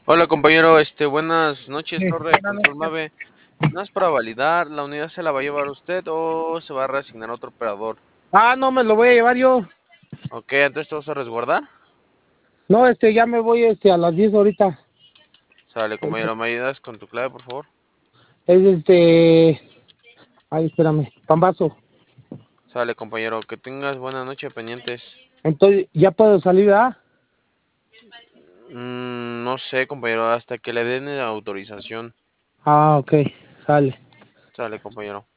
Hola compañero, buenas noches, Sí, Torre de buenas Control noches. Mave. ¿No es para validar? ¿La unidad se la va a llevar usted o se va a reasignar a otro operador? No, me lo voy a llevar yo. Ok, entonces te vas a resguardar. No, ya me voy, a las 10 ahorita. Sale, compañero, ¿me ayudas con tu clave, por favor? Es ay, espérame, Pambazo. Sale, compañero, que tengas buena noche pendientes. Entonces, ¿ya puedo salir, ah? No sé, compañero, hasta que le den la autorización. Ah, ok, sale. Sale, compañero.